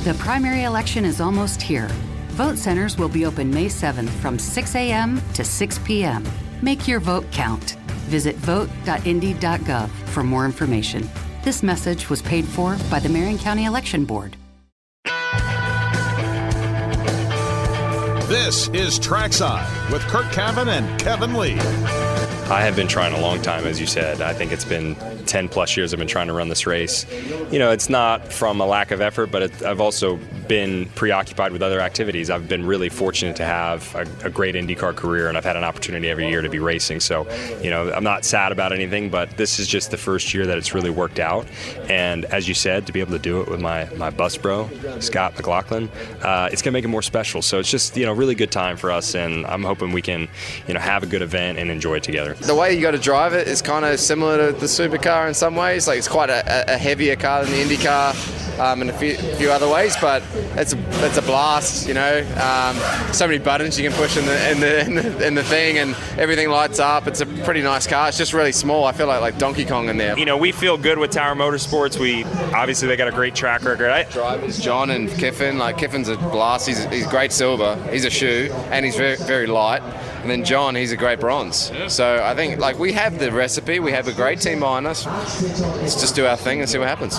The primary election is almost here. Vote centers will be open May 7th from 6 a.m. to 6 p.m. Make your vote count. Visit vote.indy.gov for more information. This message was paid for by the Marion County Election Board. This is Trackside with Kurt Cavan and Kevin Lee. I have been trying a long time, as you said. I think it's been 10 plus years I've been trying to run this race. You know, it's not from a lack of effort, but I've also been preoccupied with other activities. I've been really fortunate to have a great IndyCar career, and I've had an opportunity every year to be racing. So, you know, I'm not sad about anything, but this is just the first year that it's really worked out. And as you said, to be able to do it with my bus bro, Scott McLaughlin, it's going to make it more special. So it's just, you know, really good time for us, and I'm hoping we can, you know, have a good event and enjoy it together. The way you got to drive it is kind of similar to the supercar in some ways. Like, it's quite a heavier car than the Indy car in a few other ways, but it's a blast. You know, so many buttons you can push in the thing, and everything lights up. It's a pretty nice car. It's just really small. I feel like Donkey Kong in there. You know, we feel good with Tower Motorsports. Obviously they got a great track record. Drivers John and Kiffin. Like, Kiffin's a blast. He's great silver. He's a shoe, and he's very, very light. And then John, he's a great bronze. So I think, like, we have the recipe. We have a great team behind us. Let's just do our thing and see what happens.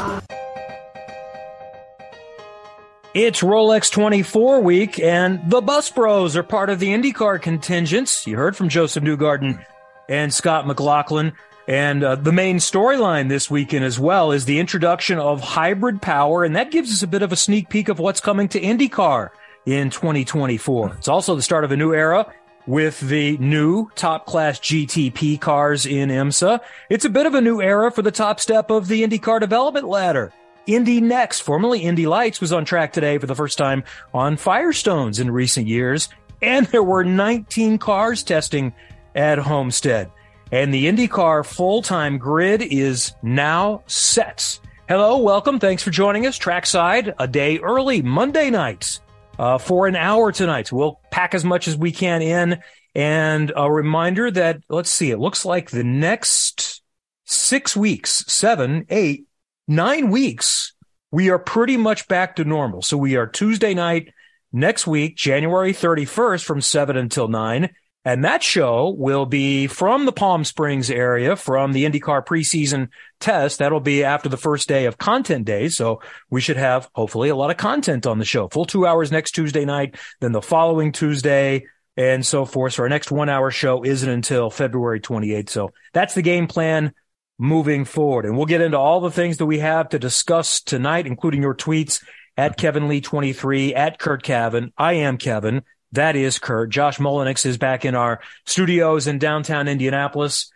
It's Rolex 24 week, and the Bus Bros are part of the IndyCar contingents. You heard from Joseph Newgarden and Scott McLaughlin. And the main storyline this weekend as well is the introduction of hybrid power, and that gives us a bit of a sneak peek of what's coming to IndyCar in 2024. It's also the start of a new era with the new top-class GTP cars in IMSA. It's a bit of a new era for the top step of the IndyCar development ladder. Indy Next, formerly Indy Lights, was on track today for the first time on Firestones in recent years. And there were 19 cars testing at Homestead. And the IndyCar full-time grid is now set. Hello, welcome. Thanks for joining us. Trackside, a day early, Monday nights. For an hour tonight. We'll pack as much as we can in. And a reminder that, let's see, it looks like the next 6 weeks, 7, 8, 9 weeks, we are pretty much back to normal. So we are Tuesday night next week, January 31st from 7 until 9. And that show will be from the Palm Springs area, from the IndyCar preseason test. That'll be after the first day of content days. So we should have, hopefully, a lot of content on the show. Full 2 hours next Tuesday night, then the following Tuesday, and so forth. So our next 1 hour show isn't until February 28th. So that's the game plan moving forward. And we'll get into all the things that we have to discuss tonight, including your tweets at KevinLee23, at Kurt Cavan. I am Kevin. That is Kurt. Josh Mullenix is back in our studios in downtown Indianapolis.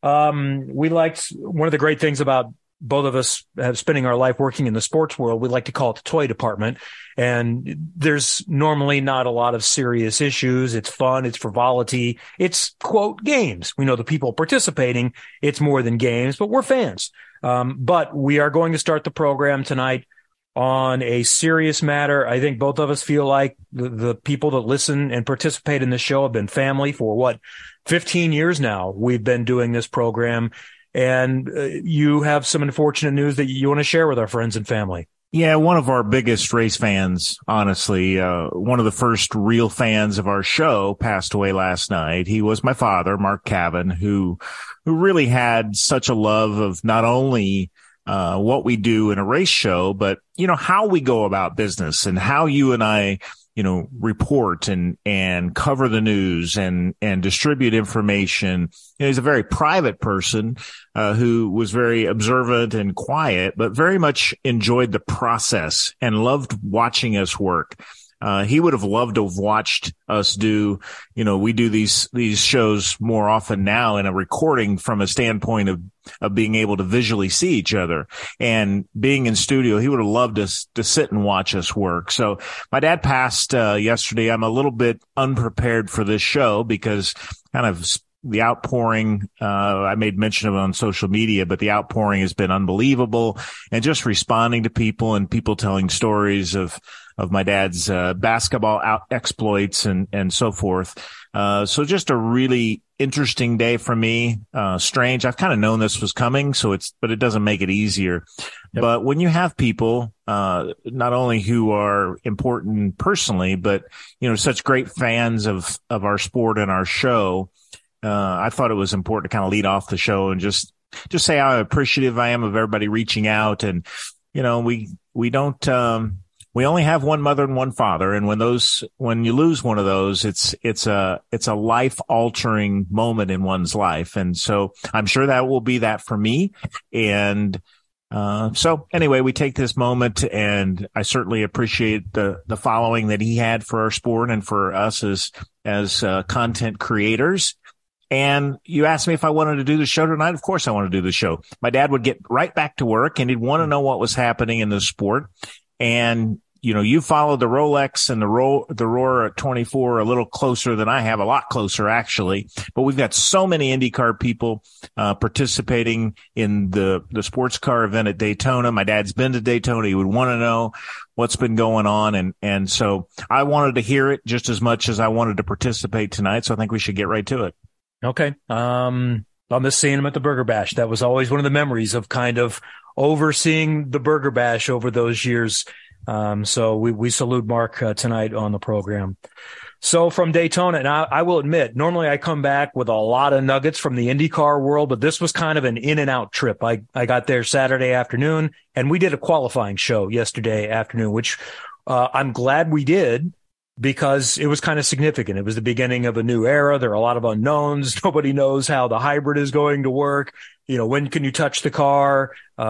We liked one of the great things about both of us spending our life working in the sports world. We like to call it the toy department. And there's normally not a lot of serious issues. It's fun. It's frivolity. It's, quote, games. We know the people participating. It's more than games, but we're fans. But we are going to start the program tonight on a serious matter. I think both of us feel like the people that listen and participate in this show have been family for 15 years now. We've been doing this program, and you have some unfortunate news that you want to share with our friends and family. Yeah, one of our biggest race fans, honestly, one of the first real fans of our show passed away last night. He was my father, Mark Cavan, who really had such a love of not only what we do in a race show, but, you know, how we go about business and how you and I, you know, report and cover the news and distribute information. You know, he's a very private person, who was very observant and quiet, but very much enjoyed the process and loved watching us work. He would have loved to have watched us do, you know, we do these shows more often now in a recording from a standpoint of being able to visually see each other and being in studio. He would have loved us to sit and watch us work. So my dad passed, yesterday. I'm a little bit unprepared for this show because kind of the outpouring, I made mention of it on social media, but the outpouring has been unbelievable, and just responding to people and people telling stories of my dad's basketball exploits and so forth. So just a really interesting day for me. Strange. I've kind of known this was coming, but it doesn't make it easier. Yep. But when you have people, not only who are important personally, but, such great fans of our sport and our show, I thought it was important to kind of lead off the show and just say how appreciative I am of everybody reaching out. And, we don't, we only have one mother and one father. And when you lose one of those, it's a life altering moment in one's life. And so I'm sure that will be that for me. And, so anyway, we take this moment, and I certainly appreciate the following that he had for our sport and for us as content creators. And you asked me if I wanted to do the show tonight. Of course I want to do the show. My dad would get right back to work, and he'd want to know what was happening in the sport. And, you followed the Rolex and the Roar 24 a little closer than I have, a lot closer actually. But we've got so many IndyCar people participating in the sports car event at Daytona. My dad's been to Daytona. He would want to know what's been going on. And so I wanted to hear it just as much as I wanted to participate tonight. So I think we should get right to it. Okay. I miss seeing him at the Burger Bash. That was always one of the memories of kind of overseeing the Burger Bash over those years. So we salute Mark tonight on the program. So from Daytona, and I will admit, normally I come back with a lot of nuggets from the IndyCar world, but this was kind of an in and out trip. I got there Saturday afternoon, and we did a qualifying show yesterday afternoon, which I'm glad we did, because it was kind of significant. It was the beginning of a new era. There are a lot of unknowns. Nobody knows how the hybrid is going to work. When can you touch the car?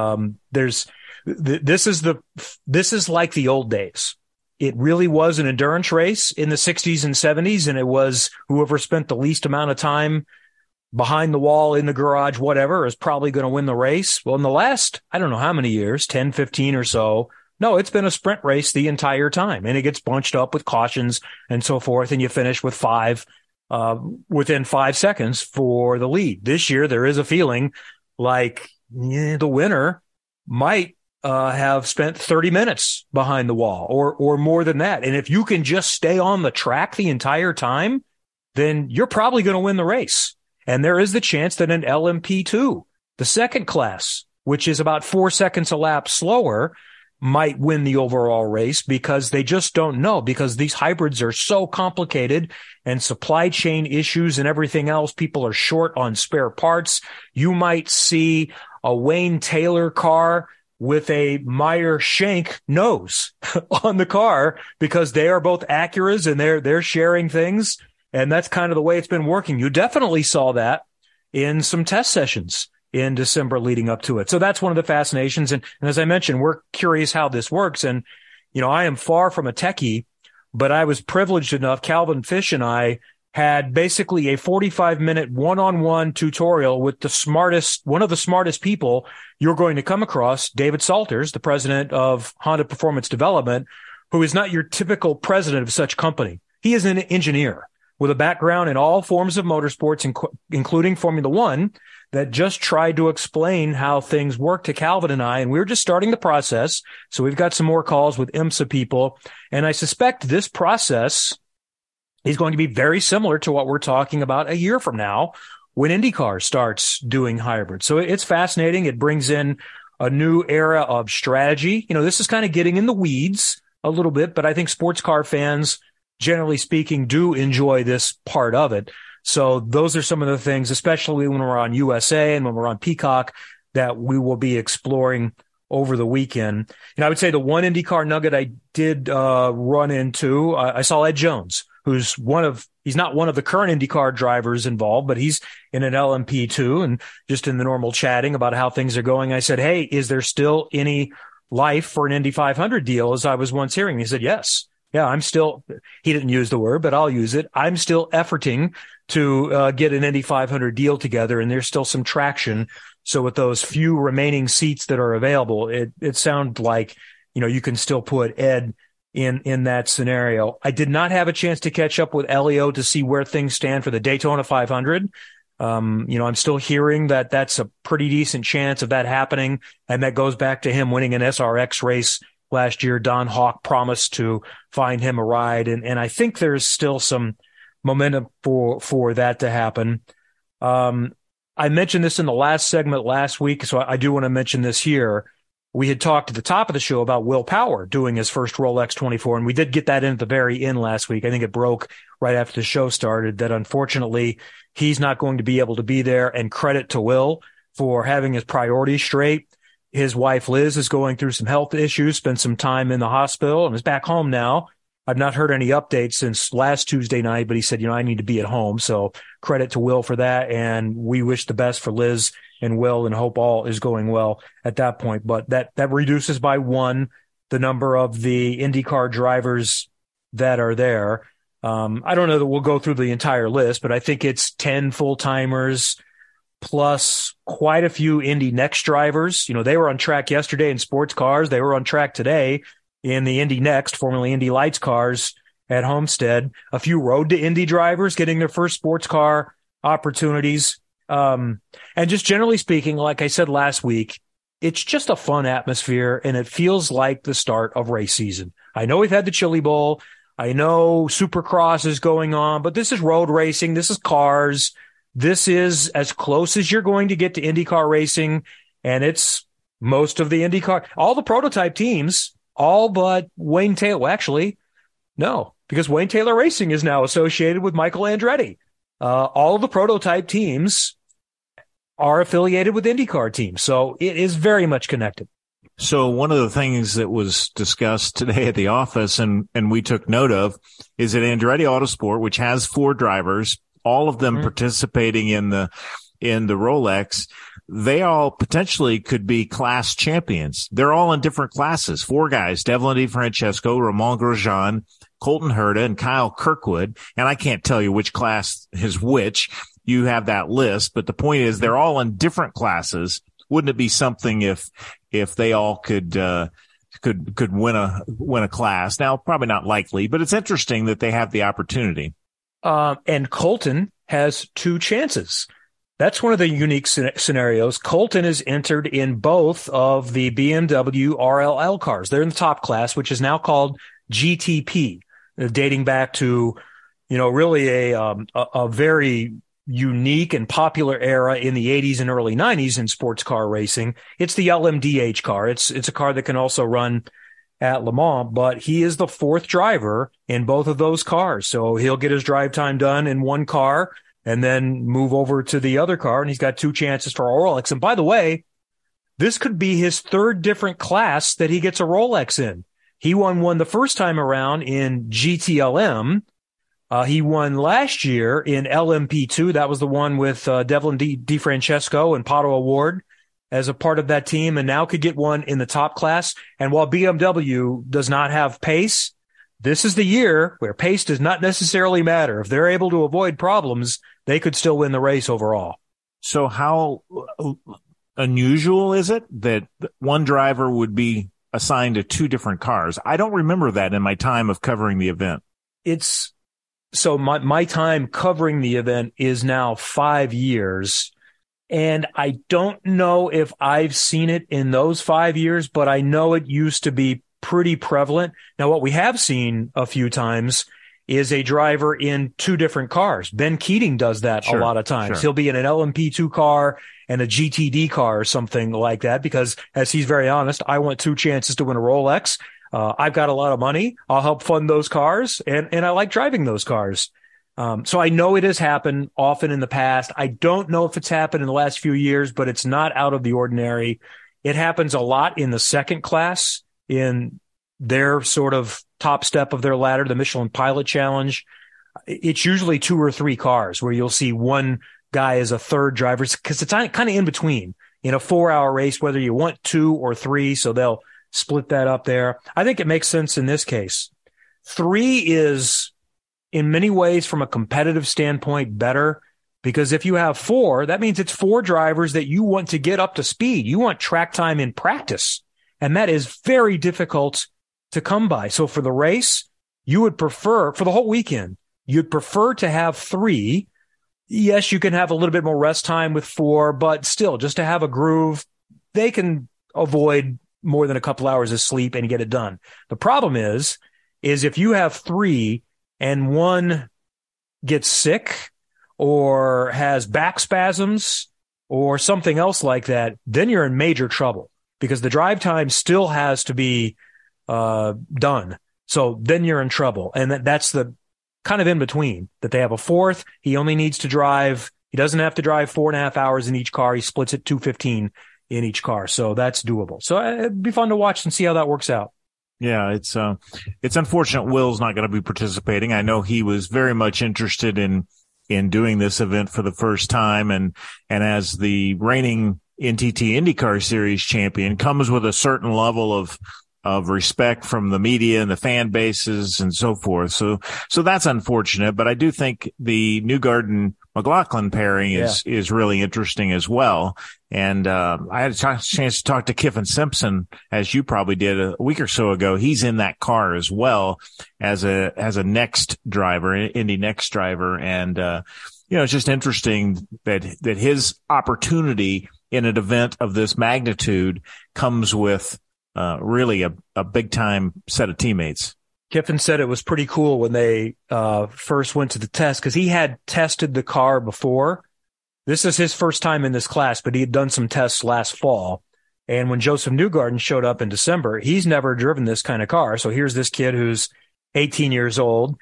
This is like the old days. It really was an endurance race in the 60s and 70s, and it was whoever spent the least amount of time behind the wall, in the garage, whatever, is probably going to win the race. Well, in the last, I don't know how many years, 10, 15 or so, no, it's been a sprint race the entire time, and it gets bunched up with cautions and so forth, and you finish with within 5 seconds for the lead. This year, there is a feeling like the winner might have spent 30 minutes behind the wall or more than that. And if you can just stay on the track the entire time, then you're probably going to win the race. And there is the chance that an LMP2, the second class, which is about 4 seconds a lap slower, might win the overall race, because they just don't know, because these hybrids are so complicated, and supply chain issues and everything else. People are short on spare parts. You might see a Wayne Taylor car with a Meyer Shank nose on the car, because they are both Acuras and they're sharing things. And that's kind of the way it's been working. You definitely saw that in some test sessions in December leading up to it. So that's one of the fascinations. And as I mentioned, we're curious how this works. And, I am far from a techie, but I was privileged enough. Calvin Fish and I had basically a 45-minute one-on-one tutorial with one of the smartest people you're going to come across, David Salters, the president of Honda Performance Development, who is not your typical president of such company. He is an engineer with a background in all forms of motorsports, including Formula One, that just tried to explain how things work to Calvin and I. And we're just starting the process. So we've got some more calls with IMSA people. And I suspect this process is going to be very similar to what we're talking about a year from now, when IndyCar starts doing hybrid. So it's fascinating. It brings in a new era of strategy. This is kind of getting in the weeds a little bit, but I think sports car fans, generally speaking, do enjoy this part of it. So those are some of the things, especially when we're on USA and when we're on Peacock, that we will be exploring over the weekend. And I would say the one IndyCar nugget I did run into, I saw Ed Jones, who's he's not one of the current IndyCar drivers involved, but he's in an LMP2, and just in the normal chatting about how things are going, I said, hey, is there still any life for an Indy 500 deal, as I was once hearing? He said, yes. Yeah, he didn't use the word, but I'll use it. I'm still efforting to get an Indy 500 deal together, and there's still some traction. So with those few remaining seats that are available, it sounds like, you can still put Ed in that scenario. I did not have a chance to catch up with Elio to see where things stand for the Daytona 500. I'm still hearing that that's a pretty decent chance of that happening. And that goes back to him winning an SRX race last year. Don Hawk promised to find him a ride. And I think there's still some momentum for that to happen. I mentioned this in the last segment last week, so I do want to mention this here. We had talked at the top of the show about Will Power doing his first Rolex 24, and we did get that in at the very end last week. I think it broke right after the show started that unfortunately he's not going to be able to be there, and credit to Will for having his priorities straight. His wife, Liz, is going through some health issues, spent some time in the hospital, and is back home now. I've not heard any updates since last Tuesday night, but he said, I need to be at home. So credit to Will for that. And we wish the best for Liz and Will and hope all is going well at that point. But that reduces by one the number of the IndyCar drivers that are there. I don't know that we'll go through the entire list, but I think it's 10 full-timers plus quite a few Indy Next drivers. They were on track yesterday in sports cars. They were on track today in the Indy Next, formerly Indy Lights cars at Homestead. A few Road to Indy drivers getting their first sports car opportunities. And just generally speaking, like I said last week, it's just a fun atmosphere, and it feels like the start of race season. I know we've had the Chili Bowl. I know Supercross is going on, but this is road racing. This is cars. This is as close as you're going to get to IndyCar racing, and it's most of the IndyCar. All the prototype teams, all but Wayne Taylor. Well, actually, no, because Wayne Taylor Racing is now associated with Michael Andretti. All of the prototype teams are affiliated with IndyCar teams, so it is very much connected. So one of the things that was discussed today at the office and we took note of is that Andretti Autosport, which has 4 drivers, all of them participating in the Rolex, they all potentially could be class champions. They're all in different classes. 4 guys, Devlin DeFrancesco, Romain Grosjean, Colton Herta, and Kyle Kirkwood. And I can't tell you which class is which. You have that list, but the point is they're all in different classes. Wouldn't it be something if they all could win a class? Now, probably not likely, but it's interesting that they have the opportunity. And Colton has 2 chances. That's one of the unique scenarios. Colton is entered in both of the BMW RLL cars. They're in the top class, which is now called GTP, dating back to, really a very unique and popular era in the 80s and early 90s in sports car racing. It's the LMDH car. It's a car that can also run at Le Mans, but he is the 4th driver in both of those cars. So he'll get his drive time done in one car and then move over to the other car, and he's got 2 chances for a Rolex. And by the way, this could be his 3rd different class that he gets a Rolex in. He won one the first time around in GTLM. He won last year in LMP2. That was the one with Devlin DeFrancesco and Pato O'Ward as a part of that team, and now could get one in the top class. And while BMW does not have pace, this is the year where pace does not necessarily matter. If they're able to avoid problems, they could still win the race overall. So how unusual is it that one driver would be assigned to 2 different cars? I don't remember that in my time of covering the event. So my time covering the event is now 5 years, and I don't know if I've seen it in those 5 years, but I know it used to be pretty prevalent. Now, what we have seen a few times is a driver in 2 different cars. Ben Keating does that a lot of times. Sure. He'll be in an LMP2 car and a GTD car or something like that because, as he's very honest, I want 2 chances to win a Rolex. I've got a lot of money. I'll help fund those cars, and I like driving those cars. So I know it has happened often in the past. I don't know if it's happened in the last few years, but it's not out of the ordinary. It happens a lot in the second class in their sort of top step of their ladder, the Michelin Pilot Challenge. It's usually 2 or 3 cars where you'll see one guy as a 3rd driver because it's kind of in between in a 4-hour race, whether you want 2 or 3. So they'll split that up there. I think it makes sense in this case. 3 is in many ways from a competitive standpoint better because if you have 4, that means it's 4 drivers that you want to get up to speed. You want track time in practice, and that is very difficult to come by. So for the race, you would prefer, for the whole weekend, you'd prefer to have 3. Yes, you can have a little bit more rest time with 4, but still, just to have a groove, they can avoid more than a couple hours of sleep and get it done. The problem is if you have 3 and one gets sick or has back spasms or something else like that, then you're in major trouble because the drive time still has to be done. So then you're in trouble. And that's the kind of in between that they have a fourth. He only needs to drive. He doesn't have to drive 4.5 hours in each car. He splits it 2:15 in each car. So that's doable. So it'd be fun to watch and see how that works out. Yeah, it's unfortunate Will's not going to be participating. I know he was very much interested in doing this event for the first time, and as the reigning NTT IndyCar Series champion, comes with a certain level of respect from the media and the fan bases and so forth. So that's unfortunate, but I do think the Newgarden-McLaughlin pairing is really interesting as well. And I had a chance to talk to Kyffin Simpson, as you probably did a week or so ago. He's in that car as well as a next driver, Indy Next driver. And it's just interesting that his opportunity in an event of this magnitude comes with really a big time set of teammates. Kyffin said it was pretty cool when they first went to the test because he had tested the car before. This is his first time in this class, but he had done some tests last fall. And when Joseph Newgarden showed up in December, he's never driven this kind of car. So here's this kid who's 18 years old,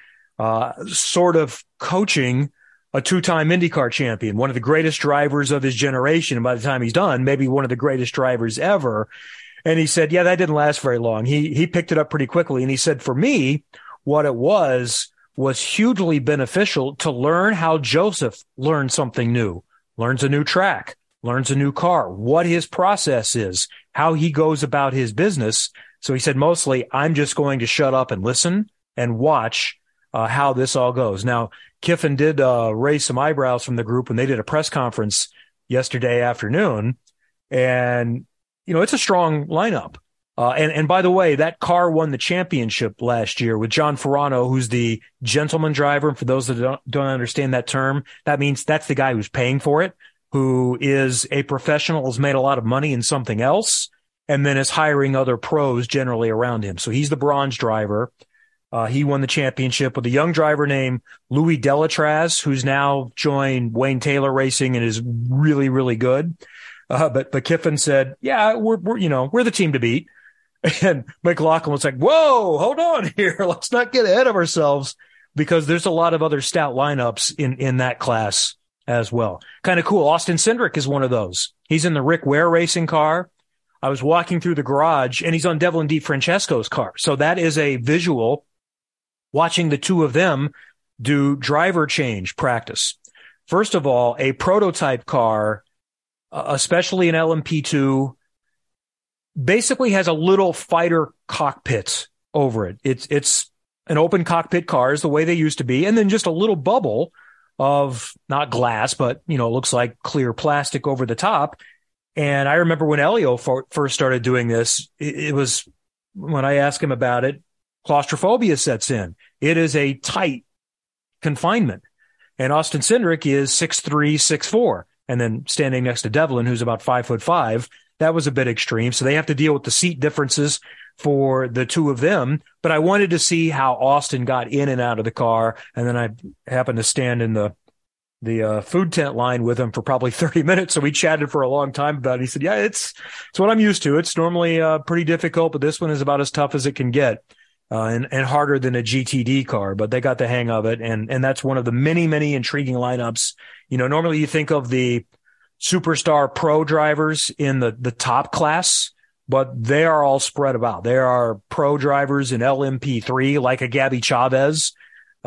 sort of coaching a two-time IndyCar champion, one of the greatest drivers of his generation. And by the time he's done, maybe one of the greatest drivers ever. And he said, yeah, that didn't last very long. He picked it up pretty quickly. And he said, for me, what it was hugely beneficial to learn how Joseph learned something new, learns a new track, learns a new car, what his process is, how he goes about his business. So he said, mostly, I'm just going to shut up and listen and watch how this all goes. Now, Kyffin did raise some eyebrows from the group when they did a press conference yesterday afternoon. And it's a strong lineup. And by the way, that car won the championship last year with John Ferrano, who's the gentleman driver. And for those that don't understand that term, that means that's the guy who's paying for it, who is a professional, has made a lot of money in something else, and then is hiring other pros generally around him. So he's the bronze driver. He won the championship with a young driver named Louis Delatraz, who's now joined Wayne Taylor Racing and is really, really good. But Kyffin said, yeah, we're the team to beat. And McLaughlin was like, whoa, hold on here. Let's not get ahead of ourselves because there's a lot of other stout lineups in that class as well. Kind of cool. Austin Cindric is one of those. He's in the Rick Ware racing car. I was walking through the garage and he's on Devlin DeFrancesco's car. So that is a visual watching the two of them do driver change practice. First of all, a prototype car, especially an LMP2, basically has a little fighter cockpit over it. It's an open cockpit car is the way they used to be. And then just a little bubble of not glass, but, it looks like clear plastic over the top. And I remember when Elio first started doing this, it was when I asked him about it, claustrophobia sets in. It is a tight confinement. And Austin Cindric is 6'3", 6'4", and then standing next to Devlin, who's about 5'5". That was a bit extreme. So they have to deal with the seat differences for the two of them. But I wanted to see how Austin got in and out of the car. And then I happened to stand in the food tent line with him for probably 30 minutes. So we chatted for a long time about it. He said, yeah, it's what I'm used to. It's normally pretty difficult, but this one is about as tough as it can get. And harder than a GTD car, but they got the hang of it. And that's one of the many, many intriguing lineups. Normally you think of the superstar pro drivers in the top class, but they are all spread about. There are pro drivers in LMP3, like a Gabby Chavez. In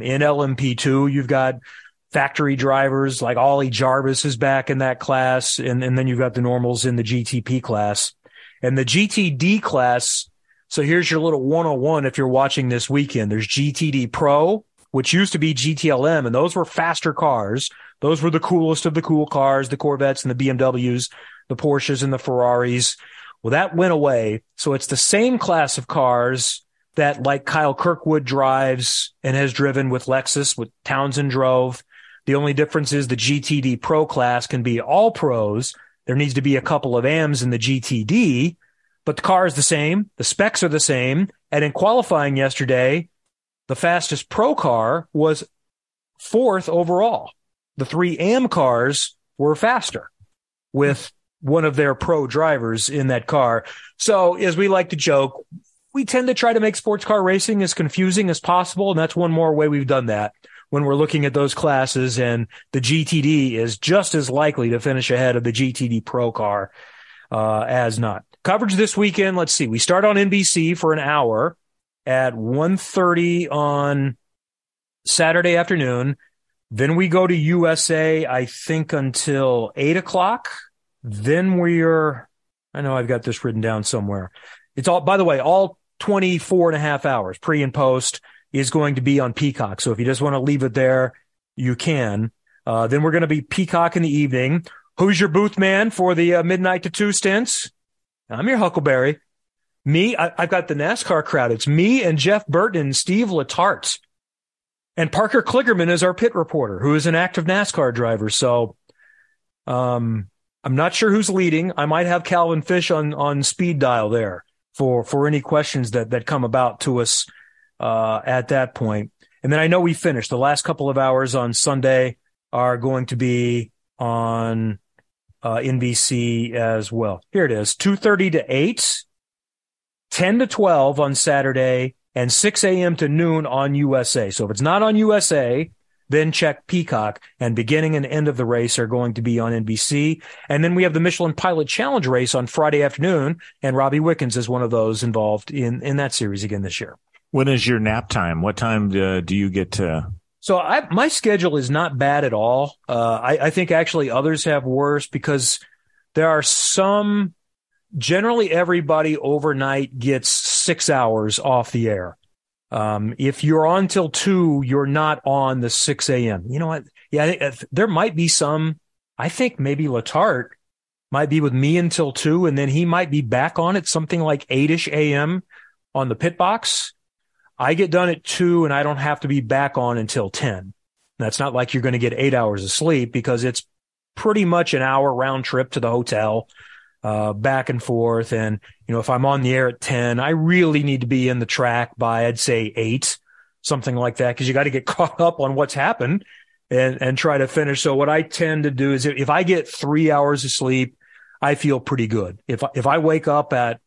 LMP2, you've got factory drivers like Ollie Jarvis is back in that class. And then you've got the normals in the GTP class. And the GTD class, so here's your little 101 if you're watching this weekend. There's GTD Pro, which used to be GTLM, and those were faster cars. Those were the coolest of the cool cars, the Corvettes and the BMWs, the Porsches and the Ferraris. Well, that went away. So it's the same class of cars that like Kyle Kirkwood drives and has driven with Lexus, with Townsend drove. The only difference is the GTD Pro class can be all pros. There needs to be a couple of AMs in the GTD. But the car is the same. The specs are the same. And in qualifying yesterday, the fastest pro car was 4th overall. the 3 AM cars were faster with one of their pro drivers in that car. So as we like to joke, we tend to try to make sports car racing as confusing as possible. And that's one more way we've done that when we're looking at those classes. And the GTD is just as likely to finish ahead of the GTD Pro car as not. Coverage this weekend, let's see. We start on NBC for an hour at 1:30 on Saturday afternoon. Then we go to USA, I think, until 8 o'clock. Then I know I've got this written down somewhere. It's all, by the way, all 24 and a half hours, pre and post, is going to be on Peacock. So if you just want to leave it there, you can. Then we're going to be Peacock in the evening. Who's your booth man for the midnight to 2 stints? I'm your Huckleberry. I've got the NASCAR crowd. It's me and Jeff Burton and Steve Letarte. And Parker Kligerman is our pit reporter, who is an active NASCAR driver. So I'm not sure who's leading. I might have Calvin Fish on speed dial there for any questions that come about to us at that point. And then I know we finished. The last couple of hours on Sunday are going to be on NBC as well. Here it is, 2:30 to 8, 10 to 12 on Saturday, and 6 a.m. to noon on USA. So if it's not on USA, then check Peacock, and beginning and end of the race are going to be on NBC. And then we have the Michelin Pilot Challenge race on Friday afternoon, and Robbie Wickens is one of those involved in that series again this year. When is your nap time? What time do you get to? So my schedule is not bad at all. I think actually others have worse because there are some, generally everybody overnight gets 6 hours off the air. If you're on till 2, you're not on the 6 a.m. You know what? Yeah, there might be some, I think maybe Letarte might be with me until 2, and then he might be back on at something like 8-ish a.m. on the pit box. I get done at 2 and I don't have to be back on until 10. That's not like you're going to get 8 hours of sleep because it's pretty much an hour round trip to the hotel, back and forth. And, if I'm on the air at 10, I really need to be in the track by, I'd say 8, something like that. Cause you got to get caught up on what's happened and try to finish. So what I tend to do is if I get 3 hours of sleep, I feel pretty good. If I wake up at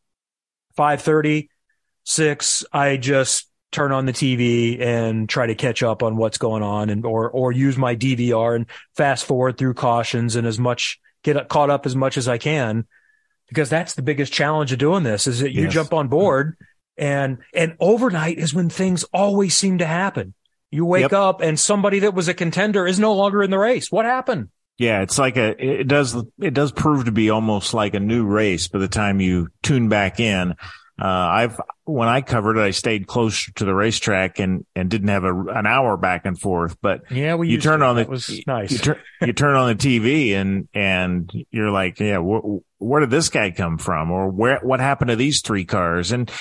5:30, 6, I just turn on the TV and try to catch up on what's going on or use my DVR and fast forward through cautions and get caught up as much as I can, because that's the biggest challenge of doing this is that you jump on board and overnight is when things always seem to happen. You wake up and somebody that was a contender is no longer in the race. What happened? Yeah, it's like it does prove to be almost like a new race by the time you tune back in. When I covered it, I stayed closer to the racetrack and didn't have an hour back and forth. But yeah, you turn on that was nice. You turn on the TV and you're like, yeah, where did this guy come from? Or what happened to these 3 cars? And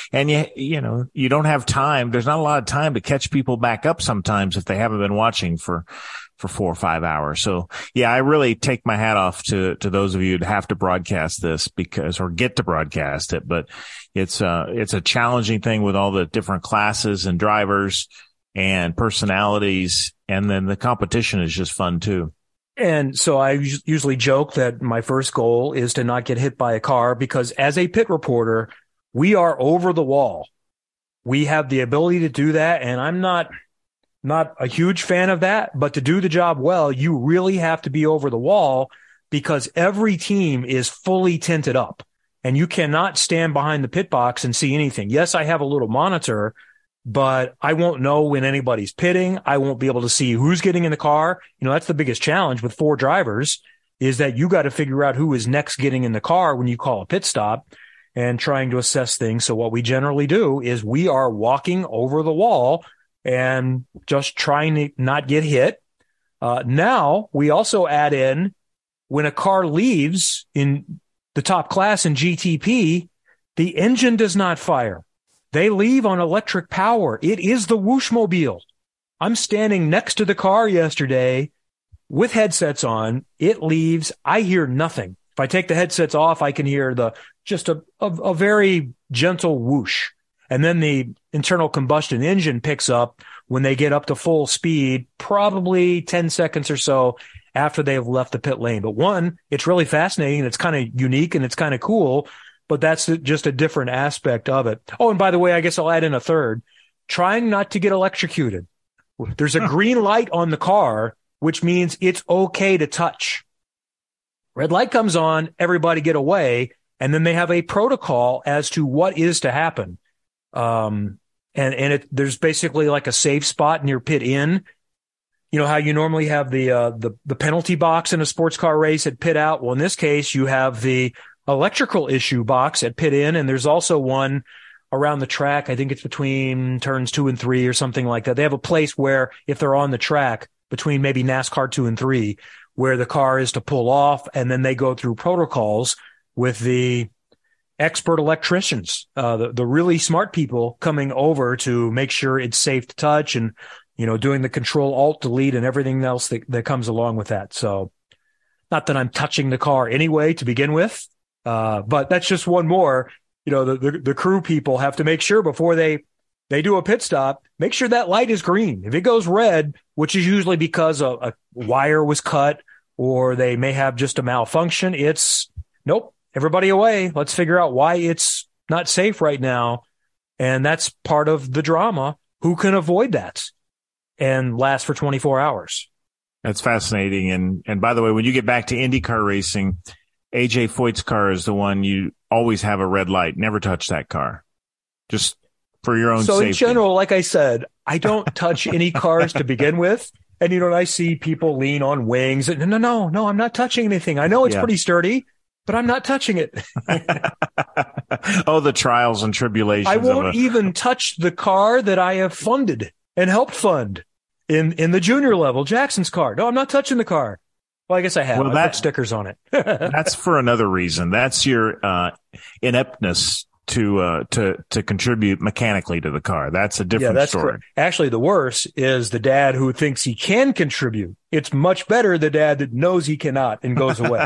you don't have time. There's not a lot of time to catch people back up sometimes if they haven't been watching for 4 or 5 hours. So yeah, I really take my hat off to those of you who have to broadcast this or get to broadcast it. But it's a challenging thing with all the different classes and drivers and personalities. And then the competition is just fun too. And so I usually joke that my first goal is to not get hit by a car, because as a pit reporter, we are over the wall. We have the ability to do that. And I'm not a huge fan of that, but to do the job well, you really have to be over the wall because every team is fully tinted up and you cannot stand behind the pit box and see anything. Yes, I have a little monitor, but I won't know when anybody's pitting. I won't be able to see who's getting in the car. That's the biggest challenge with 4 drivers is that you got to figure out who is next getting in the car when you call a pit stop and trying to assess things. So what we generally do is we are walking over the wall and just trying to not get hit. Now we also add in when a car leaves in the top class in GTP, the engine does not fire. They leave on electric power. It is the whooshmobile. I'm standing next to the car yesterday with headsets on. It leaves. I hear nothing. If I take the headsets off, I can hear just a very gentle whoosh. And then the internal combustion engine picks up when they get up to full speed, probably 10 seconds or so after they have left the pit lane. But one, it's really fascinating. It's kind of unique and it's kind of cool, but that's just a different aspect of it. Oh, and by the way, I guess I'll add in a third, trying not to get electrocuted. There's a green light on the car, which means it's okay to touch. Red light comes on, everybody get away, and then they have a protocol as to what is to happen. There's basically like a safe spot near pit in. You know how you normally have the penalty box in a sports car race at pit out? Well, in this case, you have the electrical issue box at pit in, and there's also one around the track. I think it's between turns 2 and 3 or something like that. They have a place where if they're on the track between maybe NASCAR 2 and 3, where the car is to pull off, and then they go through protocols with the expert electricians, the really smart people coming over to make sure it's safe to touch and, you know, doing the Control Alt Delete and everything else that comes along with that. So not that I'm touching the car anyway to begin with, but that's just one more. You know, the crew people have to make sure before they do a pit stop, make sure that light is green. If it goes red, which is usually because a wire was cut or they may have just a malfunction, it's nope, everybody away. Let's figure out why it's not safe right now. And that's part of the drama. Who can avoid that and last for 24 hours? That's fascinating. And by the way, when you get back to IndyCar racing, AJ Foyt's car is the one you always have a red light. Never touch that car. Just for your own safety. So in general, like I said, I don't touch any cars to begin with. And, you know, I see people lean on wings. And no, I'm not touching anything. I know it's pretty sturdy, but I'm not touching it. Oh, the trials and tribulations. I won't even touch the car that I have funded and helped fund in the junior level, Jackson's car. No, I'm not touching the car. Well, I guess I have. I put stickers on it. That's for another reason. That's your ineptness to contribute mechanically to the car. That's a different story. Correct. Actually, the worst is the dad who thinks he can contribute. It's much better the dad that knows he cannot and goes away.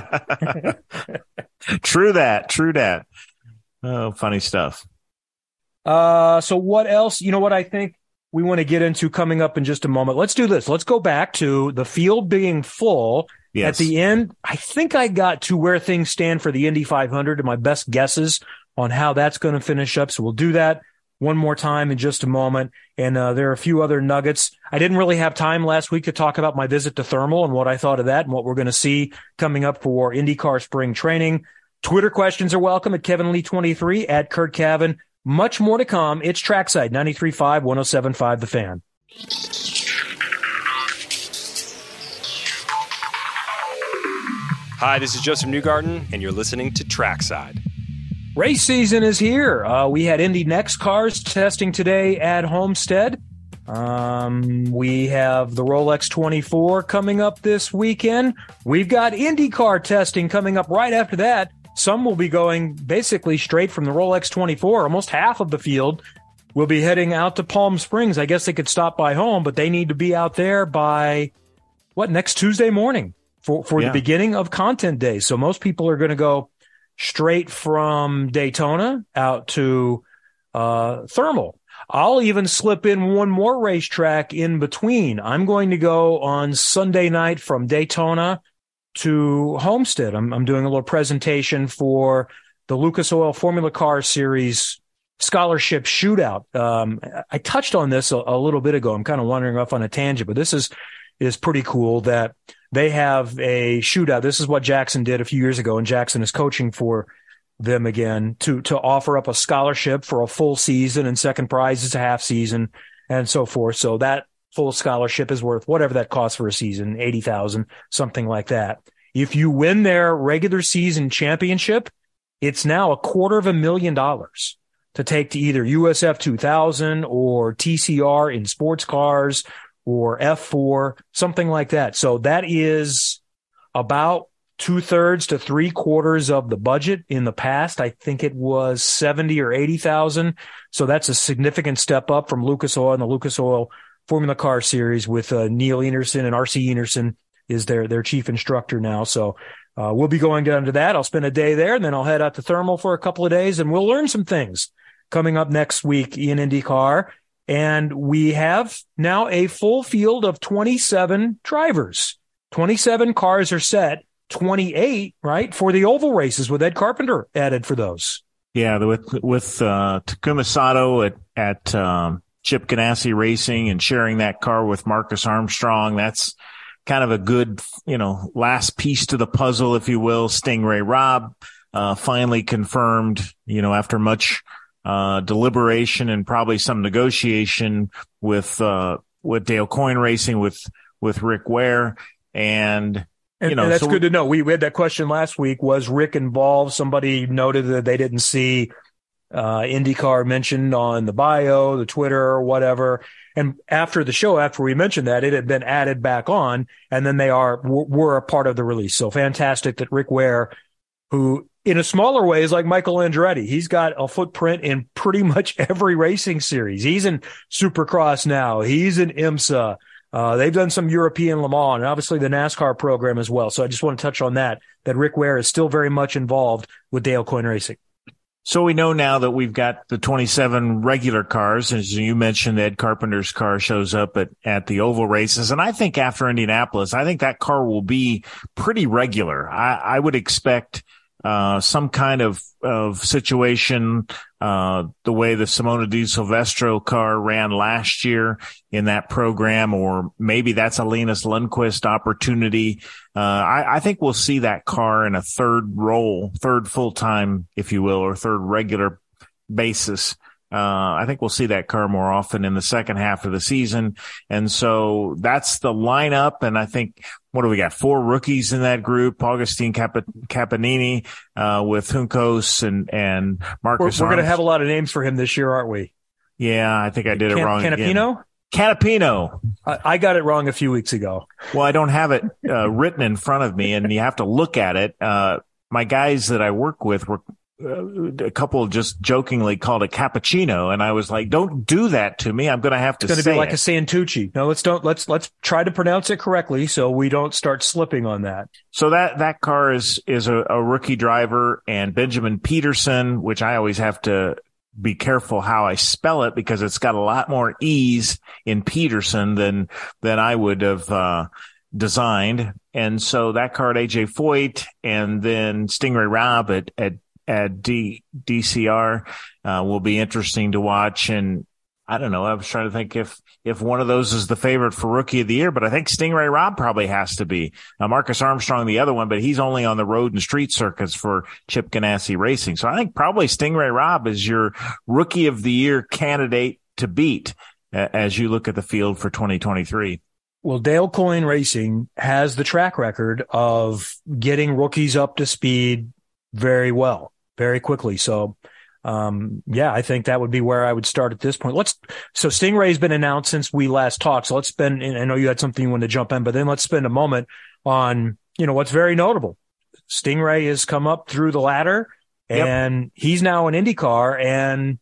True that. Oh, funny stuff. So what else? You know what I think we want to get into coming up in just a moment. Let's do this. Let's go back to the field being full. Yes. At the end, I think I got to where things stand for the Indy 500 and my best guesses on how that's going to finish up. So we'll do that one more time in just a moment. And there are a few other nuggets. I didn't really have time last week to talk about my visit to Thermal and what I thought of that and what we're going to see coming up for IndyCar spring training. Twitter questions are welcome at KevinLee23, at Kurt Cavan. Much more to come. It's Trackside 93.5, 107.5 The Fan. Hi, this is Joseph Newgarden, and you're listening to Trackside. Race season is here. We had Indy Next cars testing today at Homestead. We have the Rolex 24 coming up this weekend. We've got IndyCar testing coming up right after that. Some will be going basically straight from the Rolex 24. Almost half of the field will be heading out to Palm Springs. I guess they could stop by home, but they need to be out there by, next Tuesday morning for the beginning of Content Day. So most people are going to go straight from Daytona out to Thermal. I'll even slip in one more racetrack in between. I'm going to go on Sunday night from Daytona to Homestead. I'm doing a little presentation for the Lucas Oil Formula Car Series Scholarship Shootout. I touched on this a little bit ago. I'm kind of wandering off on a tangent, but this is pretty cool that they have a shootout. This is what Jackson did a few years ago, and Jackson is coaching for them again to offer up a scholarship for a full season, and second prize is a half season and so forth. So that full scholarship is worth whatever that costs for a season, $80,000, something like that. If you win their regular season championship, it's now $250,000 to take to either USF 2000 or TCR in sports cars or F4, something like that. So that is about 2/3 to 3/4 of the budget. In the past, I think it was 70 or 80,000. So that's a significant step up from Lucas Oil and the Lucas Oil Formula Car Series with Neil Enerson, and RC Enerson is their chief instructor now. So we'll be going down to that. I'll spend a day there, and then I'll head out to Thermal for a couple of days, and we'll learn some things coming up next week in IndyCar. And we have now a full field of 27 drivers 27 cars are set, 28, right, for the oval races with Ed Carpenter added for those. Yeah, with Takuma Sato at Chip Ganassi Racing and sharing that car with Marcus Armstrong, that's kind of a good, last piece to the puzzle, if you will. Stingray Robb finally confirmed, after much deliberation and probably some negotiation with Dale Coyne Racing with Rick Ware. And that's good to know. We had that question last week. Was Rick involved? Somebody noted that they didn't see IndyCar mentioned on the bio, the Twitter, or whatever. And after the show, after we mentioned that, it had been added back on, and then were a part of the release. So fantastic that Rick Ware, who in a smaller way is like Michael Andretti, he's got a footprint in pretty much every racing series. He's in Supercross now. He's in IMSA. They've done some European Le Mans and obviously the NASCAR program as well. So I just want to touch on that Rick Ware is still very much involved with Dale Coyne Racing. So we know now that we've got the 27 regular cars. As you mentioned, Ed Carpenter's car shows up at the oval races. And I think after Indianapolis, I think that car will be pretty regular. I would expect some kind of situation, the way the Simona Di Silvestro car ran last year in that program, or maybe that's a Linus Lundqvist opportunity. I think we'll see that car in a third full-time, if you will, or third regular basis. I think we'll see that car more often in the second half of the season. And so that's the lineup. And I think, what do we got? 4 rookies in that group. Augustine Caponini, with Juncos and Marcus. We're going to have a lot of names for him this year, aren't we? Yeah, I think I did it wrong. Canapino? Canapino. I got it wrong a few weeks ago. Well, I don't have it written in front of me, and you have to look at it. My guys that I work with were a couple just jokingly called a cappuccino, and I was like, "Don't do that to me. I'm going to have to." It's going to be like a Santucci. No, let's try to pronounce it correctly so we don't start slipping on that. So that car is a rookie driver, and Benjamin Peterson, which I always have to be careful how I spell it because it's got a lot more E's in Peterson than I would have designed. And so that car at AJ Foyt, and then Stingray Robb at DCR will be interesting to watch. And I don't know, I was trying to think if one of those is the favorite for Rookie of the Year, but I think Stingray Robb probably has to be. Marcus Armstrong, the other one, but he's only on the road and street circuits for Chip Ganassi Racing. So I think probably Stingray Robb is your Rookie of the Year candidate to beat as you look at the field for 2023. Well, Dale Coyne Racing has the track record of getting rookies up to speed very well, very quickly. So, I think that would be where I would start at this point. So Stingray's been announced since we last talked. So let's spend, and I know you had something you wanted to jump in, but then let's spend a moment on, what's very notable. Stingray has come up through the ladder, and he's now in IndyCar. And,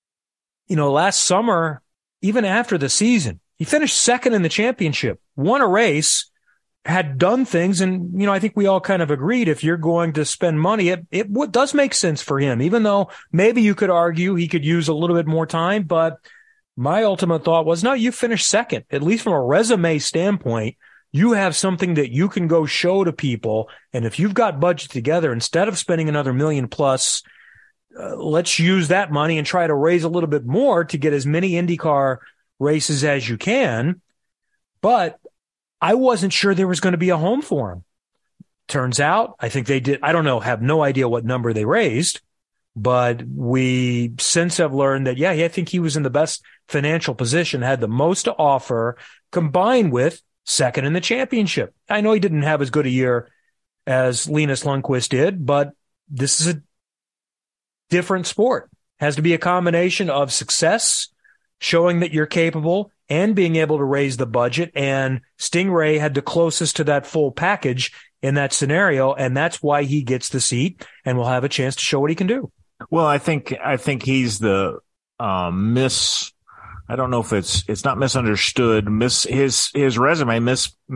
last summer, even after the season, he finished second in the championship, won a race, had done things. And, I think we all kind of agreed if you're going to spend money, it does make sense for him, even though maybe you could argue he could use a little bit more time. But my ultimate thought was, no, you finished second, at least from a resume standpoint. You have something that you can go show to people. And if you've got budget together, instead of spending another $1 million plus, let's use that money and try to raise a little bit more to get as many IndyCar races as you can. But I wasn't sure there was going to be a home for him. Turns out, I think they did. I don't know, have no idea what number they raised, but we since have learned that, I think he was in the best financial position, had the most to offer, combined with second in the championship. I know he didn't have as good a year as Linus Lundqvist did, but this is a different sport. Has to be a combination of success, showing that you're capable, and being able to raise the budget. And Stingray had the closest to that full package in that scenario. And that's why he gets the seat and will have a chance to show what he can do. Well, I think he's the, I don't know if it's not misunderstood. His resume,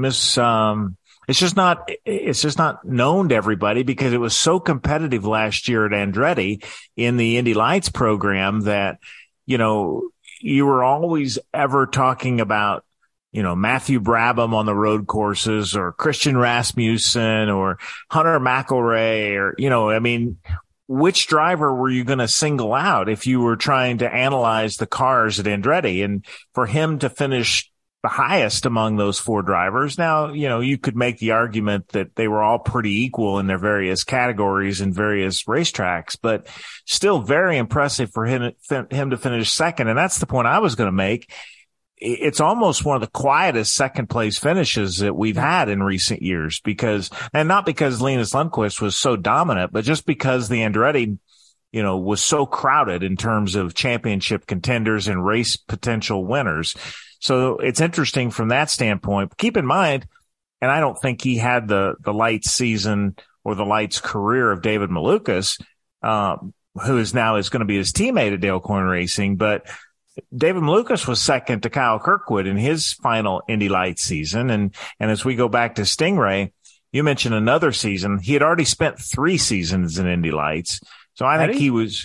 it's just not known to everybody because it was so competitive last year at Andretti in the Indy Lights program that, you were always ever talking about Matthew Brabham on the road courses, or Christian Rasmussen, or Hunter McElroy, or, which driver were you going to single out if you were trying to analyze the cars at Andretti? And for him to finish the highest among those four drivers, now, you could make the argument that they were all pretty equal in their various categories and various racetracks, but still very impressive for him to finish second. And that's the point I was going to make. It's almost one of the quietest second place finishes that we've had in recent years, and not because Linus Lundqvist was so dominant, but just because the Andretti, was so crowded in terms of championship contenders and race potential winners. So it's interesting from that standpoint. Keep in mind, and I don't think he had the lights season or the lights career of David Malukas, who is going to be his teammate at Dale Coyne Racing, but David Malukas was second to Kyle Kirkwood in his final Indy Lights season. And as we go back to Stingray, you mentioned another season. He had already spent 3 seasons in Indy Lights. So I think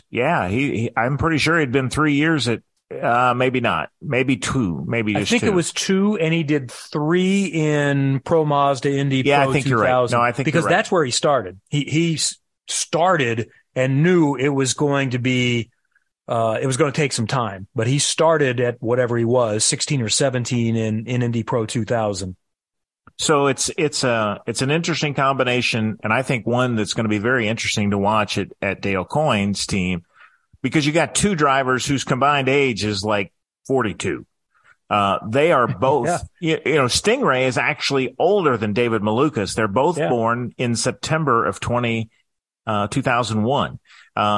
I'm pretty sure he'd been 3 years at, maybe not, maybe 2, maybe just 2. I think it was 2, and he did 3 in Pro Mazda Indy Pro 2000. I think you're right. No, I think because you're right. That's where he started. He started and knew it was going to be, it was going to take some time, but he started at whatever he was, 16 or 17 in Indy Pro 2000. So it's an interesting combination, and I think one that's going to be very interesting to watch at Dale Coyne's team, because you got 2 drivers whose combined age is like 42. They are both, Stingray is actually older than David Malukas. They're both born in September of 2001.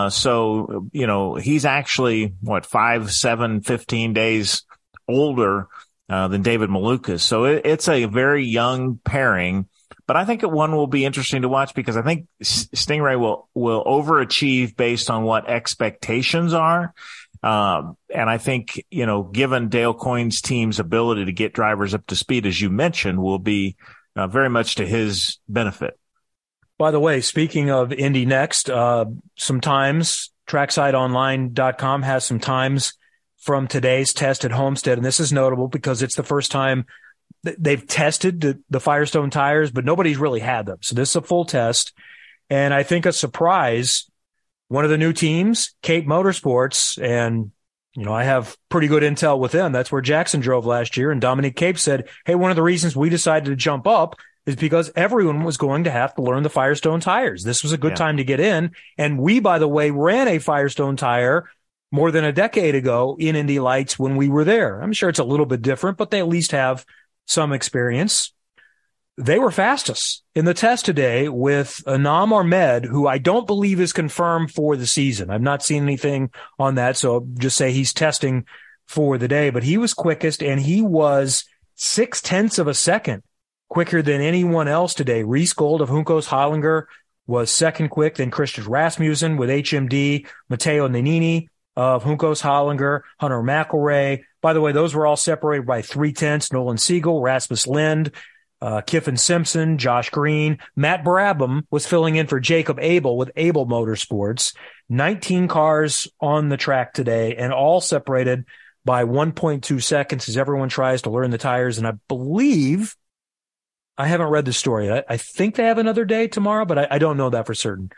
So, he's actually 5, 7, 15 days older than David Malukas. So it's a very young pairing, but I think one will be interesting to watch, because I think Stingray will overachieve based on what expectations are. And I think, given Dale Coyne's team's ability to get drivers up to speed, as you mentioned, will be very much to his benefit. By the way, speaking of Indy Next, sometimes TracksideOnline.com has some times from today's test at Homestead, and this is notable because it's the first time they've tested the Firestone tires, but nobody's really had them. So this is a full test, and I think a surprise, one of the new teams, Cape Motorsports, and I have pretty good intel with them. That's where Jackson drove last year, and Dominique Cape said, hey, one of the reasons we decided to jump up is because everyone was going to have to learn the Firestone tires. This was a good time to get in. And we, by the way, ran a Firestone tire more than a decade ago in Indy Lights when we were there. I'm sure it's a little bit different, but they at least have some experience. They were fastest in the test today with Anam Ahmed, who I don't believe is confirmed for the season. I've not seen anything on that, so I'll just say he's testing for the day. But he was quickest, and he was 0.6 of a second quicker than anyone else today. Reese Gold of Juncos Hollinger was second quick, then Christian Rasmussen with HMD, Matteo Nannini of Juncos Hollinger, Hunter McElroy. By the way, those were all separated by 0.3. Nolan Siegel, Rasmus Lind, Kiffin Simpson, Josh Green. Matt Brabham was filling in for Jacob Abel with Abel Motorsports. 19 cars on the track today, and all separated by 1.2 seconds as everyone tries to learn the tires. And I believe, I haven't read the story. I think they have another day tomorrow, but I don't know that for certain.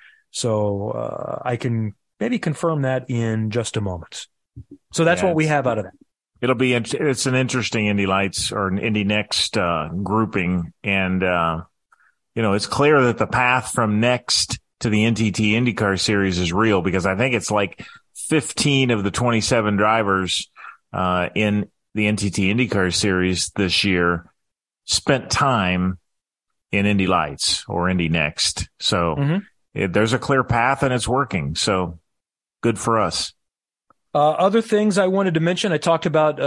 So I can maybe confirm that in just a moment. So that's what we have out of that. It's an interesting Indy Lights or an Indy Next grouping. And, it's clear that the path from Next to the NTT IndyCar Series is real, because I think it's like 15 of the 27 drivers in the NTT IndyCar Series this year spent time in Indy Lights or Indy Next. So there's a clear path, and it's working. So good for us. Other things I wanted to mention, I touched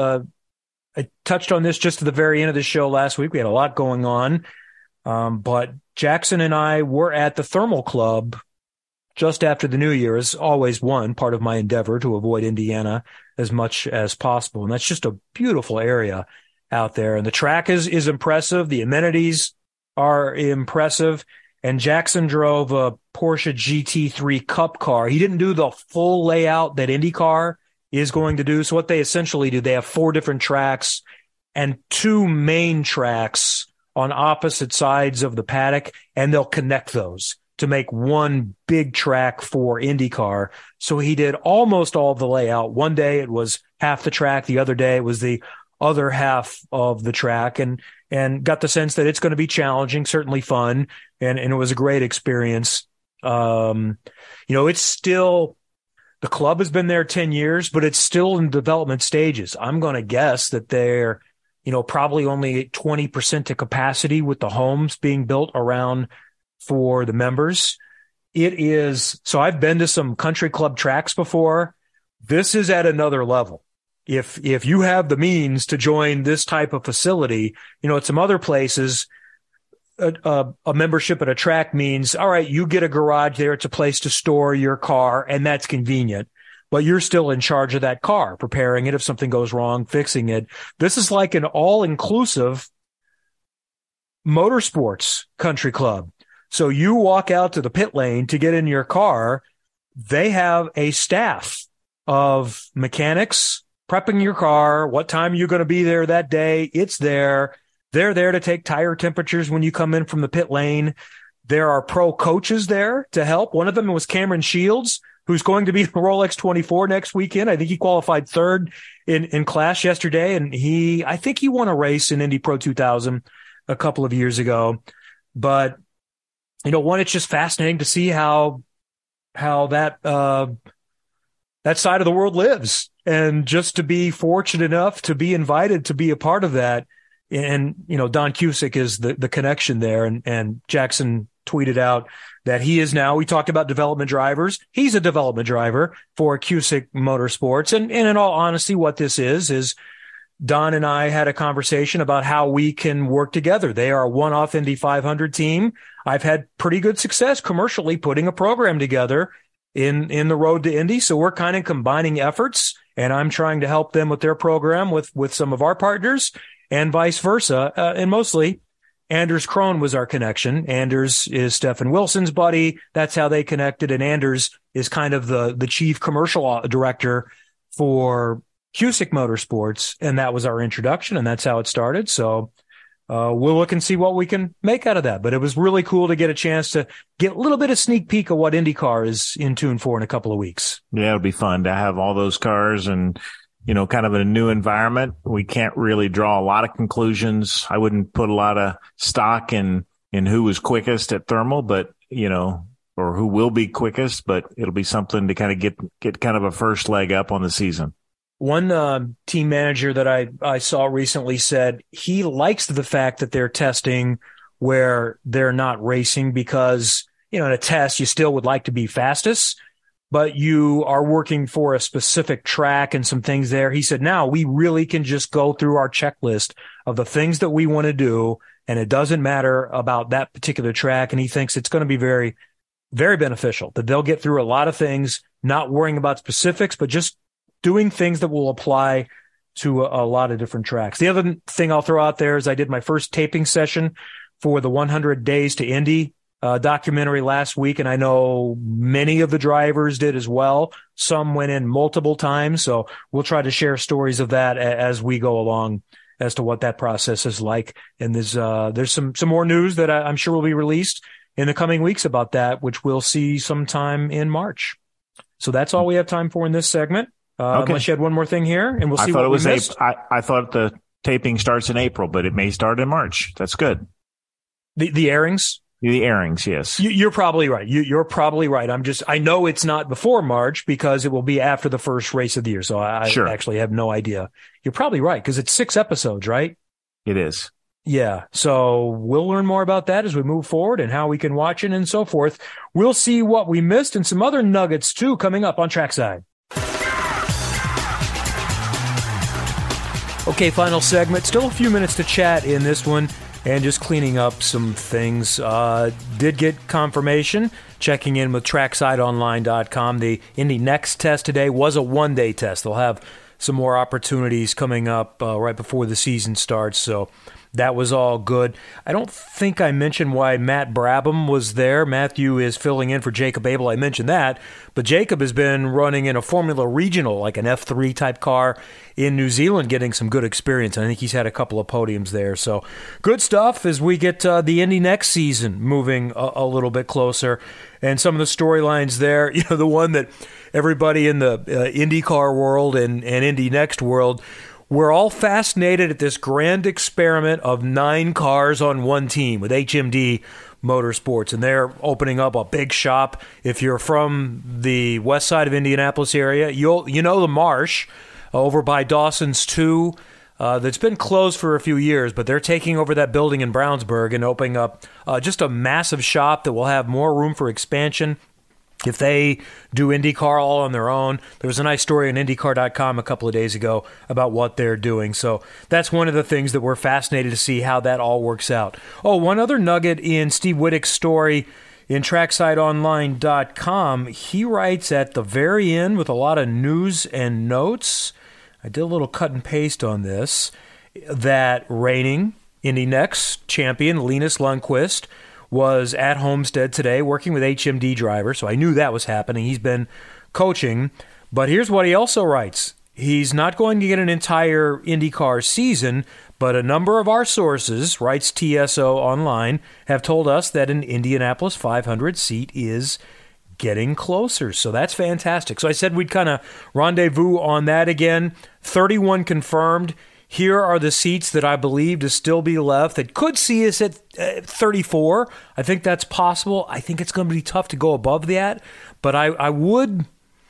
on this just at the very end of the show last week. We had a lot going on. But Jackson and I were at the Thermal Club just after the New Year. Is always one part of my endeavor to avoid Indiana as much as possible. And that's just a beautiful area out there. And the track is impressive. The amenities are impressive. And Jackson drove a Porsche GT3 Cup car. He didn't do the full layout that IndyCar is going to do. So what they essentially do, they have 4 different tracks and 2 main tracks on opposite sides of the paddock, and they'll connect those to make one big track for IndyCar. So he did almost all of the layout. One day it was half the track. The other day it was the other half of the track, and got the sense that it's going to be challenging, certainly fun. And it was a great experience. It's still, the club has been there 10 years, but it's still in development stages. I'm going to guess that they're, probably only 20% to capacity with the homes being built around for the members. It is, so I've been to some country club tracks before. This is at another level. If you have the means to join this type of facility, at some other places, a membership at a track means, all right, you get a garage there. It's a place to store your car, and that's convenient. But you're still in charge of that car, preparing it if something goes wrong, fixing it. This is like an all-inclusive motorsports country club. So you walk out to the pit lane to get in your car. They have a staff of mechanics prepping your car, what time you're going to be there that day. It's there. They're there to take tire temperatures when you come in from the pit lane. There are pro coaches there to help. One of them was Cameron Shields, who's going to be the Rolex 24 next weekend. I think he qualified third in class yesterday, and I think he won a race in Indy Pro 2000 a couple of years ago. But, it's just fascinating to see how that side of the world lives, and just to be fortunate enough to be invited to be a part of that. And, Don Cusick is the connection there. And Jackson tweeted out that he is now, we talked about development drivers. He's a development driver for Cusick Motorsports. And in all honesty, what this is Don and I had a conversation about how we can work together. They are a one-off Indy 500 team. I've had pretty good success commercially putting a program together in the road to Indy. So we're kind of combining efforts, and I'm trying to help them with their program with some of our partners, and vice versa. And mostly Anders Krohn was our connection. Anders is Stephen Wilson's buddy. That's how they connected. And Anders is kind of the chief commercial director for Cusick Motorsports. And that was our introduction, and that's how it started. So we'll look and see what we can make out of that. But it was really cool to get a chance to get a little bit of sneak peek of what IndyCar is in tune for in a couple of weeks. Yeah, it'll be fun to have all those cars and, kind of in a new environment. We can't really draw a lot of conclusions. I wouldn't put a lot of stock in who was quickest at thermal, but, or who will be quickest, but it'll be something to kind of get kind of a first leg up on the season. One team manager that I saw recently said he likes the fact that they're testing where they're not racing because, in a test, you still would like to be fastest, but you are working for a specific track and some things there. He said, now we really can just go through our checklist of the things that we want to do, and it doesn't matter about that particular track. And he thinks it's going to be very, very beneficial, that they'll get through a lot of things, not worrying about specifics, but just doing things that will apply to a lot of different tracks. The other thing I'll throw out there is I did my first taping session for the 100 Days to Indy documentary last week, and I know many of the drivers did as well. Some went in multiple times, so we'll try to share stories of that as we go along as to what that process is like. And there's some more news that I'm sure will be released in the coming weeks about that, which we'll see sometime in March. So that's all we have time for in this segment. Okay. Unless you had one more thing here, and we'll see what we missed. I thought the taping starts in April, but it may start in March. That's good. The airings? The airings, yes. You're probably right. You're probably right. I know it's not before March because it will be after the first race of the year. So I actually have no idea. You're probably right because it's 6 episodes, right? It is. Yeah. So we'll learn more about that as we move forward and how we can watch it and so forth. We'll see what we missed and some other nuggets too coming up on Trackside. Okay, final segment. Still a few minutes to chat in this one. And just cleaning up some things. Did get confirmation, checking in with TracksideOnline.com. The Indy Next test today was a one-day test. They'll have some more opportunities coming up right before the season starts. So that was all good. I don't think I mentioned why Matt Brabham was there. Matthew is filling in for Jacob Abel. I mentioned that. But Jacob has been running in a Formula Regional, like an F3 type car in New Zealand, getting some good experience. I think he's had a couple of podiums there. So good stuff as we get the Indy next season moving a little bit closer. And some of the storylines there, the one that everybody in the IndyCar world and Indy Next world, we're all fascinated at this grand experiment of 9 cars on one team with HMD Motorsports, and they're opening up a big shop. If you're from the west side of Indianapolis area, you know the Marsh over by Dawson's 2 that's been closed for a few years, but they're taking over that building in Brownsburg and opening up just a massive shop that will have more room for expansion. If they do IndyCar all on their own, there was a nice story on IndyCar.com a couple of days ago about what they're doing. So that's one of the things that we're fascinated to see how that all works out. Oh, one other nugget in Steve Wittick's story in TracksideOnline.com. He writes at the very end with a lot of news and notes. I did a little cut and paste on this, that reigning Indy Next champion Linus Lundqvist was at Homestead today working with HMD drivers, so I knew that was happening. He's been coaching, but here's what he also writes. He's not going to get an entire IndyCar season, but a number of our sources, writes TSO Online, have told us that an Indianapolis 500 seat is getting closer. So that's fantastic. So I said we'd kind of rendezvous on that again. 31 confirmed. Here are the seats that I believe to still be left that could see us at 34. I think that's possible. I think it's going to be tough to go above that, but I would.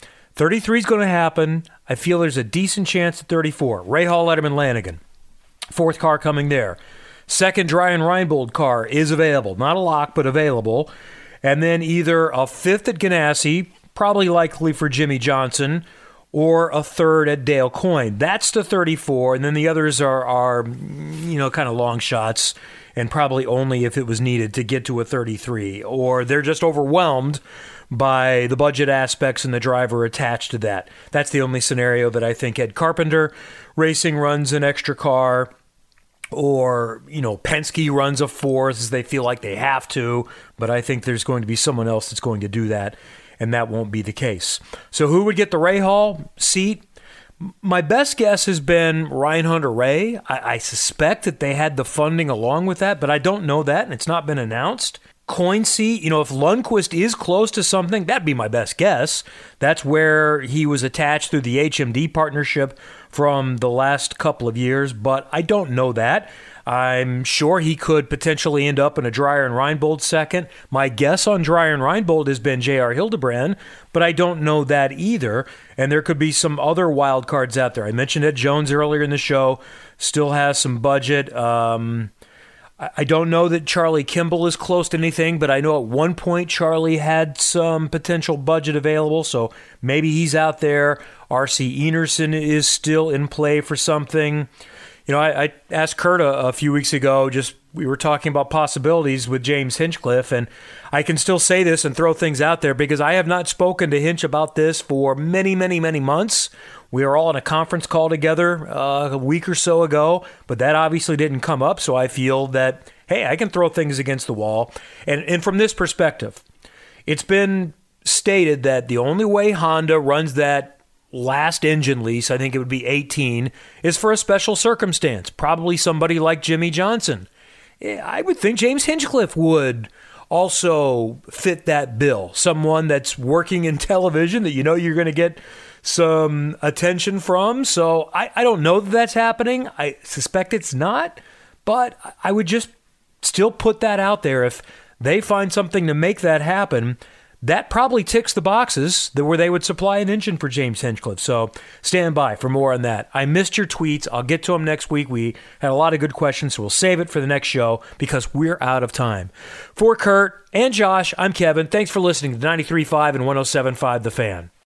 33 is going to happen. I feel there's a decent chance at 34. Rahal, Letterman, Lanigan. 4th car coming there. 2nd Ryan Reinbold car is available. Not a lock, but available. And then either a 5th at Ganassi, probably likely for Jimmy Johnson, or a 3rd at Dale Coyne. That's the 34, and then the others are kind of long shots, and probably only if it was needed to get to a 33, or they're just overwhelmed by the budget aspects and the driver attached to that. That's the only scenario that I think Ed Carpenter Racing runs an extra car, or, Penske runs a 4th as they feel like they have to, but I think there's going to be someone else that's going to do that, and that won't be the case. So who would get the Rahal seat? My best guess has been Ryan Hunter-Reay. I suspect that they had the funding along with that, but I don't know that, and it's not been announced. Coyne seat, if Lundqvist is close to something, that'd be my best guess. That's where he was attached through the HMD partnership from the last couple of years, but I don't know that. I'm sure he could potentially end up in a Dreyer and Reinbold second. My guess on Dreyer and Reinbold has been J.R. Hildebrand, but I don't know that either. And there could be some other wild cards out there. I mentioned Ed Jones earlier in the show, still has some budget. I don't know that Charlie Kimball is close to anything, but I know at one point Charlie had some potential budget available, so maybe he's out there. R.C. Enerson is still in play for something. I asked Kurt a few weeks ago, we were talking about possibilities with James Hinchcliffe, and I can still say this and throw things out there because I have not spoken to Hinch about this for many, many, many months. We were all on a conference call together a week or so ago, but that obviously didn't come up, so I feel that, hey, I can throw things against the wall. And from this perspective, it's been stated that the only way Honda runs that last engine lease, I think it would be 18, is for a special circumstance, probably somebody like Jimmy Johnson. I would think James Hinchcliffe would also fit that bill, someone that's working in television that you're going to get some attention from. So I don't know that that's happening. I suspect it's not, but I would just still put that out there. If they find something to make that happen, that probably ticks the boxes where they would supply an engine for James Hinchcliffe. So stand by for more on that. I missed your tweets. I'll get to them next week. We had a lot of good questions, so we'll save it for the next show because we're out of time. For Kurt and Josh, I'm Kevin. Thanks for listening to 93.5 and 107.5 The Fan.